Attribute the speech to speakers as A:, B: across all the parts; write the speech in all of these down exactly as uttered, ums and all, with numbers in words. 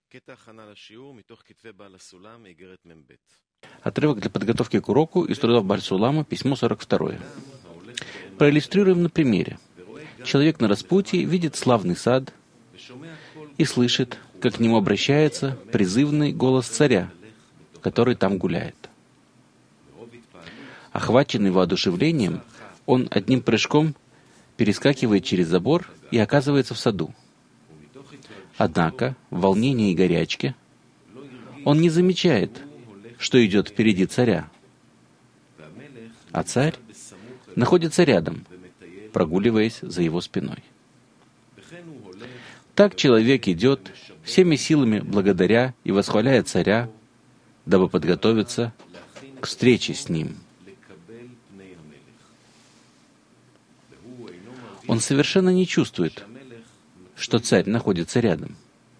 A: Отрывок для подготовки к уроку из трудов Бааль Сулама, письмо сорок два. Проиллюстрируем на примере. Человек на распутье видит славный сад и слышит, как к нему обращается призывный голос царя, который там гуляет. Охваченный воодушевлением, он одним прыжком перескакивает через забор и оказывается в саду. Однако, в волнении и горячке, он не замечает, что идет впереди царя. А царь находится рядом, прогуливаясь за его спиной. Так человек идет всеми силами благодаря и восхваляя царя, дабы подготовиться к встрече с ним. Он совершенно не чувствует, что царь находится рядом.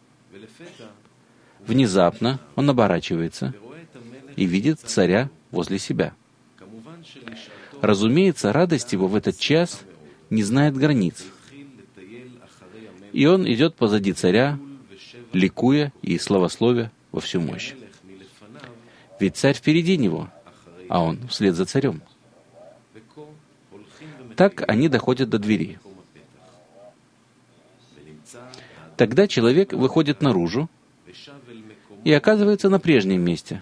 A: Внезапно он оборачивается и видит царя возле себя. Разумеется, радость его в этот час не знает границ. И он идет позади царя, ликуя и славословя во всю мощь. Ведь царь впереди него, а он вслед за царем. Так они доходят до двери. Тогда человек выходит наружу и оказывается на прежнем месте,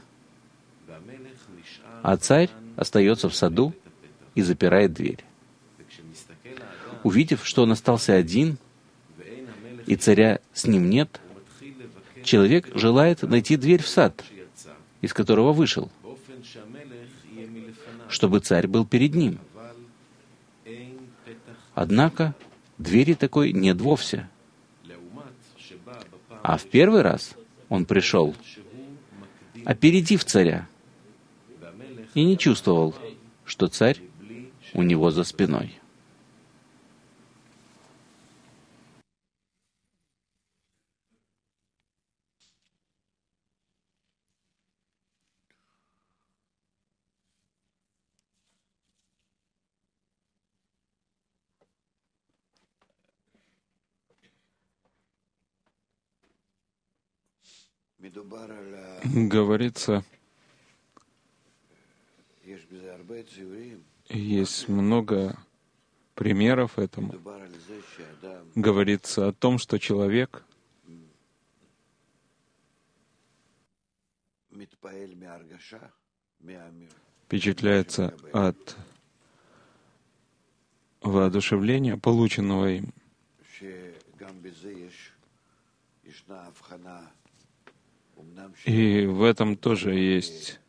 A: а царь остается в саду и запирает дверь. Увидев, что он остался один, и царя с ним нет, человек желает найти дверь в сад, из которого вышел, чтобы царь был перед ним. Однако двери такой нет вовсе. А в первый раз он пришел, опередив царя, и не чувствовал, что царь у него за спиной.
B: Говорится, есть много примеров этому. Говорится о том, что человек впечатляется от воодушевления, полученного им. И в этом тоже есть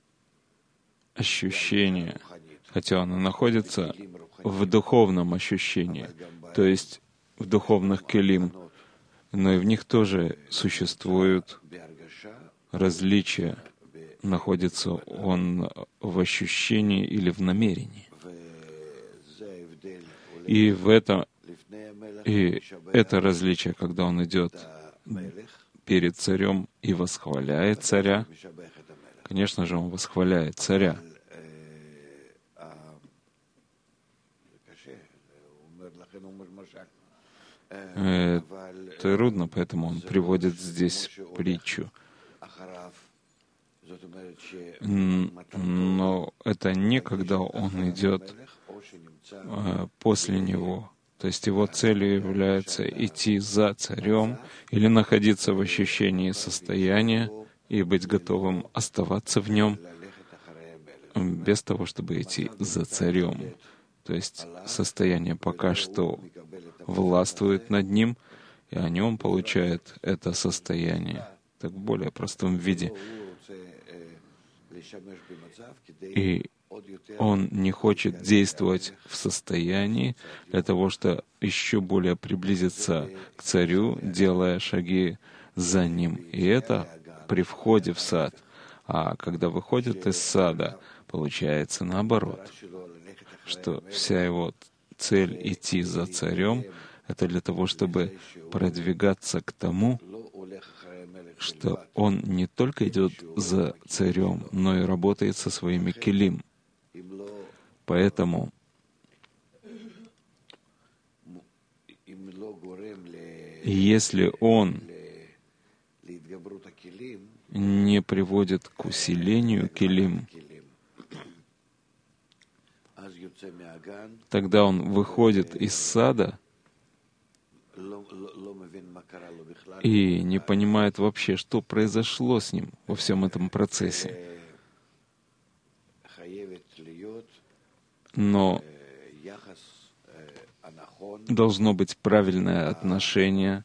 B: ощущение, хотя оно находится в духовном ощущении, то есть в духовных келим, но и в них тоже существуют различия. Находится он в ощущении или в намерении. И в этом и это различие, когда он идет перед царем и восхваляет царя. Конечно же, он восхваляет царя. Это трудно, поэтому он приводит здесь притчу. Но это не когда он идет после него. То есть его целью является идти за царем или находиться в ощущении состояния и быть готовым оставаться в нем без того, чтобы идти за царем. То есть состояние пока что властвует над ним, и о нем получает это состояние, так в более простом виде. И он не хочет действовать в состоянии для того, чтобы еще более приблизиться к царю, делая шаги за ним. И это при входе в сад. А когда выходит из сада, получается наоборот, что вся его цель идти за царем — это для того, чтобы продвигаться к тому, что он не только идет за царем, но и работает со своими келим. Поэтому если он не приводит к усилению килим, тогда он выходит из сада и не понимает вообще, что произошло с ним во всем этом процессе. Но должно быть правильное отношение,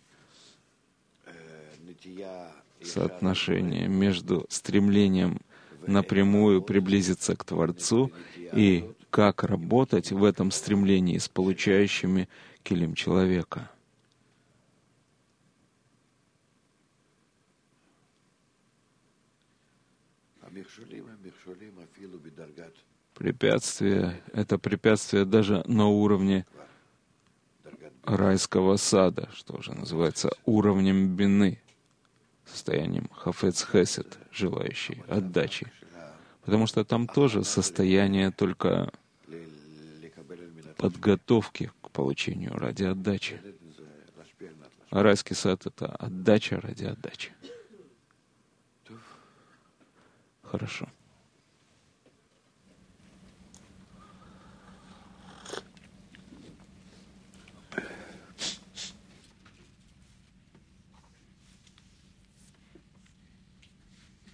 B: соотношение между стремлением напрямую приблизиться к Творцу и как работать в этом стремлении с получающими килим человека. Препятствие — это препятствие даже на уровне райского сада, что уже называется уровнем бины, состоянием хафец хесед, желающий отдачи. Потому что там тоже состояние только подготовки к получению ради отдачи. А райский сад — это отдача ради отдачи. Хорошо.